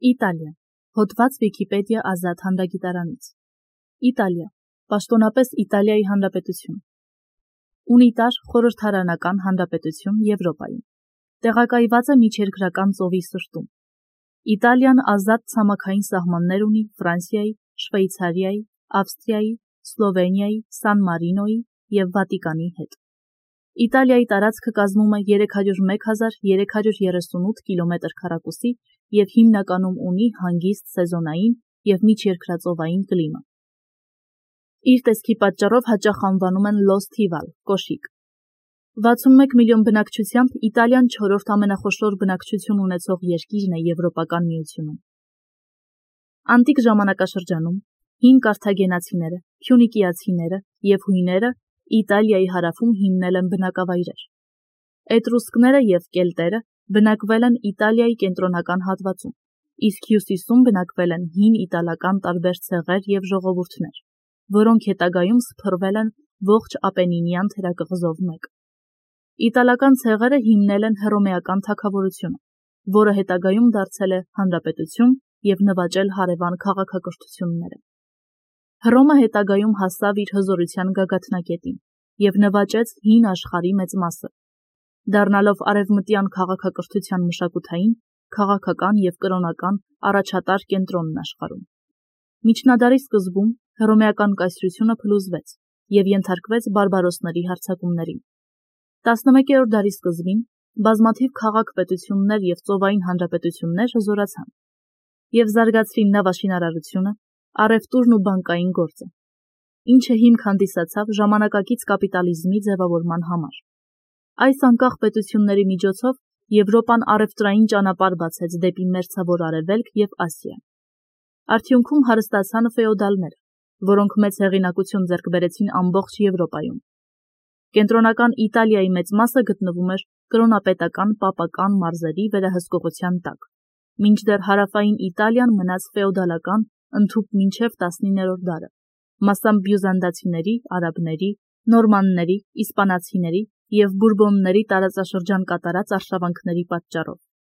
Իտալիա, հոդված Վիքիպեդիա ազատ հանրագիտարանից։ Իտալիա, պաշտոնապես Իտալիայի Հանրապետություն։ Ունիտար խորհրդարանական հանրապետություն Եվրոպայում։ Տեղակայված է միջերկրական ծովի սրտում։ Իտալիան ազատ ցամաքային սահմաններ ունի Ֆրանսիայի, Շվեյցարիայի, Ավստրիայի, Սլովենիայի, Սան Մարինոյի և Վատիկանի հետ։ Իտալիայի տարածքը կազմում է 301,338 կիլոմետր քառակուսի և հիմնականում ունի հանգիստ սեզոնային և միջերկրածովային կլիմա։ Իր տեսքի պատճառով հաճախ անվանում են Լո Սթիվալ, կոշիկ։ 61 միլիոն բնակչությամբ Իտալիան չորրորդ ամենախոշոր բնակչություն ունեցող երկիրն է Եվրոպական միությունում։ Անտիկ ժամանակաշրջանում հին կարթագենացիները, փյունիկիացիները և հույները Իտալիայի հարավում հիմնել են բնակավայրեր։ Էտրուսկները և կելտերը բնակվել են Իտալիայի կենտրոնական հատվածում, իսկ հյուսիսում բնակվել են հին իտալական տարբեր ցեղեր և ժողովուրդներ, որոնք հետագայում սփռվել են ողջ Ապենինյան թերակղզով մեկ։ Իտալական ցեղերը հիմնել են հռոմեական թագավորությունը, որը հետագայում դարձել է հանրապետություն և նվաճել հարևան քաղաքակրթությունները։ Հռոմը հետագայում հասավ իր հզորության գագաթնակետին և նվաճեց հին աշխարհի մեծ մասը, դառնալով արևմտյան քաղաքակրթության մշակութային, քաղաքական և կրոնական առաջատար կենտրոնն աշխարհում։ Միջնադարի սկզբում հռոմեական կայսրությունը փլուզվեց և ենթարկվեց բարբարոսների հարձակումներին։ 11-րդ դարի սկզբին բազմաթիվ քաղաք-պետություններ և ծովային հանրապետություններ հզորացան և զարգացրին նավաշինարարությունը, առևտուրն ու բանկային գործը, ինչը հիմք հանդիսացավ ժամանակակից կապիտալիզմի ձևավորման համար։ Այս անկախ պետությունների միջոցով Եվրոպան առևտրային ճանապարհ բացեց դեպի Մերձավոր Արևելք և Ասիա։ Արդյունքում հարստացան ֆեոդալները, որոնք մեծ հեղինակություն ձեռք բերեցին ամբողջ Եվրոպայում։ Կենտրոնական Իտալիայի մեծ մասը գտնվում էր կրոնապետական պապական մարզերի վերահսկողության տակ, մինչդեռ հարավային Իտալիան մնաց ֆեոդալական ընդհուպ մինչև 19-րդ դարը, մասամբ բյուզանդացիների, արաբների, նորմանների, իսպանացիների և բուրբոնների տարածաշրջան կատարած արշավանքների պատճառով։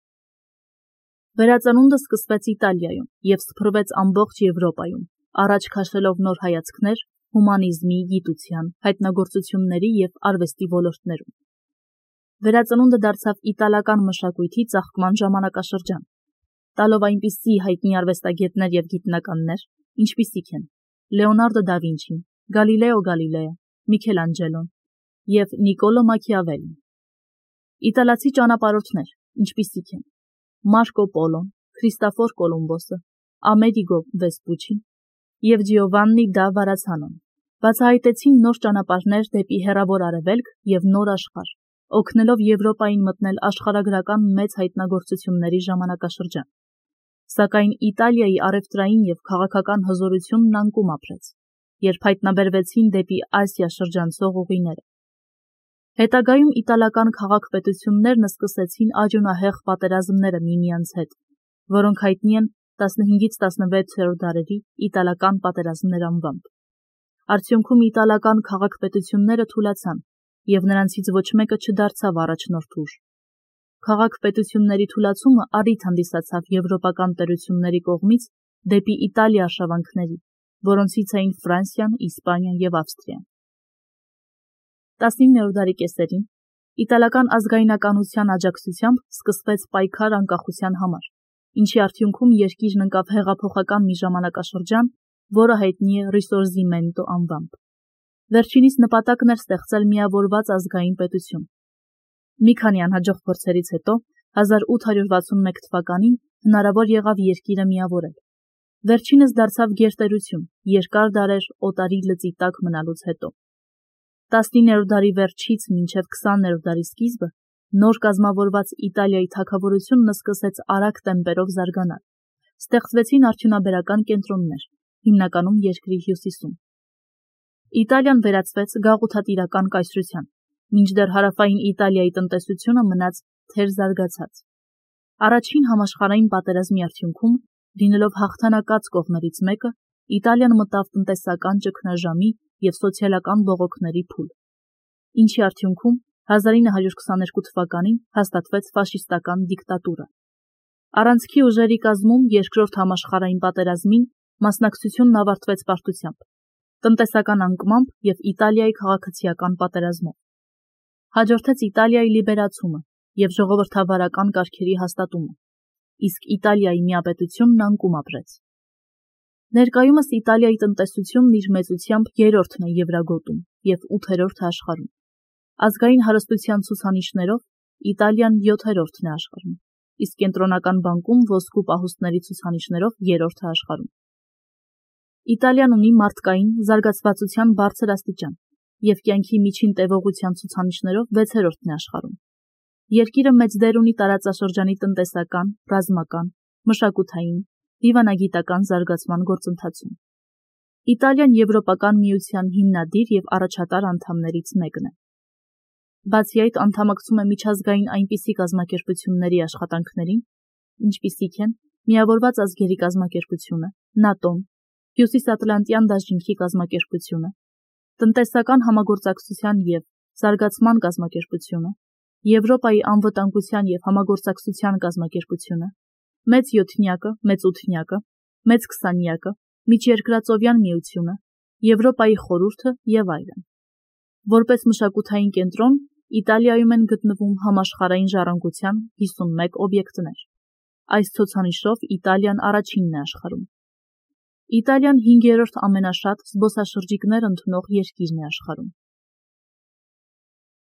Վերածնունդը սկսվեց Իտալիայում և սփռվեց ամբողջ Եվրոպայում, առաջ քաշելով նոր հայացքներ հումանիզմի, գիտության, հայտնագործությունների և արվեստի ոլորտներում։ Վերածնունդը դարձավ իտալական մշակույթի ծաղկման ժամանակաշրջան, տալով այնպիսի հայտնի արվեստագետներ և գիտնականներ, ինչպիսիք են Լեոնարդո դա Վինչին, Գալիլեո Գալիլեյը, Միքելանջելոն և Նիկոլո Մաքիավելին։ Իտալացի ճանապարհորդներ, ինչպիսիք են Մարկո Պոլոն, Քրիստոֆոր Կոլումբոսը, Ամերիգո Վեսպուչին և Ջիովաննի դա Վարացանոն, բացահայտեցին նոր ճանապարհներ դեպի հեռավոր Արևելք և նոր աշխարհ, օգնելով Եվրոպային մտնել աշխարհագրական մեծ հայտնագործությունների ժամանակաշրջան։ Սակայն Իտալիայի առևտրային և քաղաքական հզորությունն անկում ապրեց, երբ հայտնաբերվեցին դեպի Ասիա շրջանցող ուղիները։ Հետագայում իտալական քաղաք-պետություններն սկսեցին արյունահեղ պատերազմները միմյանց հետ, որոնք հայտնի են 15-16-րդ դարերի իտալական պատերազմներ անվամբ։ Արդյունքում իտալական քաղաք-պետությունները թուլացան, և նրանցից ոչ մեկը չդարձավ առաջնորդ ուժ։ Քաղաք-պետությունների թուլացումը առիթ հանդիսացավ եվրոպական տերությունների կողմից դեպի Իտալիա արշավանքների, որոնցից էին Ֆրանսիան, Իսպանիան և Ավստրիան։ 19-րդ դարի կեսերին իտալական ազգայնականության աջակցությամբ սկսվեց պայքար անկախության համար, ինչի արդյունքում երկիրն ընկավ հեղափոխական մի ժամանակաշրջան, որը հայտնի է Ռիսորզիմենտո անվամբ։ Վերջինիս նպատակն էր ստեղծել միավորված ազգային պետություն։ Մի քանի անհաջող փորձերից հետո 1861 թվականին հնարավոր եղավ երկիրը միավորել։ Վերջինս դարձավ գերտերություն երկար դարեր օտարի լծի տակ մնալուց հետո։ 19-րդ դարի վերջից մինչև 20-րդ դարի սկիզբը նոր կազմավորված Իտալիայի թագավորությունն սկսեց արագ տեմպերով զարգանալ։ Ստեղծվեցին արդյունաբերական կենտրոններ, հիմնականում երկրի հյուսիսում։ Իտալիան վերածվեց գաղութատիրական կայսրության, մինչդեռ հարավային Իտալիայի տնտեսությունը մնաց թերզարգացած։ Առաջին համաշխարհային պատերազմի արդյունքում, լինելով հաղթանակած կողմերից մեկը, Իտալիան մտավ տնտեսական ճգնաժամի և սոցիալական բողոքների փուլ, ինչի արդյունքում 1922 թվականին հաստատվեց ֆաշիստական դիկտատուրը։ Առանցքի ուժերի կազմում երկրորդ համաշխարհային պատերազմին մասնակցությունն ավարտվեց պարտությամբ, տնտեսական անկմամբ և Իտալիայի քաղաքացիական պատերազմով։ Հաջորդեց Իտալիայի լիբերացումը և ժողովրդավարական կարգերի հաստատումը, իսկ Իտալիայի միապետությունն անկում ապրեց։ Ներկայումս Իտալիայի տնտեսությունն իր մեծությամբ երրորդն է Եվրագոտում և 8-րդը աշխարհում։ Ազգային հարստության ցուցանիշներով Իտալիան 7-րդն է աշխարհում, իսկ կենտրոնական բանկում ոսկու պահուստների ցուցանիշներով 3-րդը աշխարհում։ Իտալիան ունի մարդկային զարգացվածության բարձր աստիճան և կյանքի միջին տևողության ցուցանիշներով 6-րդն է աշխարհում։ Երկիրը մեծ դեր ունի տարածաշրջանի տնտեսական, ռազմական, մշակութային, դիվանագիտական զարգացման գործընթացում։ Իտալիան Եվրոպական միության հիմնադիր և առաջատար անդամներից մեկն է։ Բացի այդ, անդամակցում է միջազգային այնպիսի կազմակերպությունների աշխատանքներին, ինչպիսիք են Միավորված ազգերի կազմակերպությունը, ՆԱՏՕ-ն, Հյուսիսատլանտյան դաշինքի կազմակերպությունը, Տնտեսական համագործակցության և զարգացման կազմակերպությունը, Եվրոպայի անվտանգության և համագործակցության կազմակերպությունը, Մեծ յոթնյակը, Մեծ ութնյակը, Մեծ քսանյակը, Միջերկրածովյան միությունը, Եվրոպայի խորհուրդը և այլն։ Որպես մշակութային կենտրոն, Իտալիայում են գտնվում համաշխարհային ժառանգության 51 օբյեկտներ։ Այս ցուցանիշով Իտալիան առաջինն է աշխարհում։ Իտալիան 5-րդ ամենաշատ զբոսաշրջիկներ ընդունող երկիրն է աշխարհում։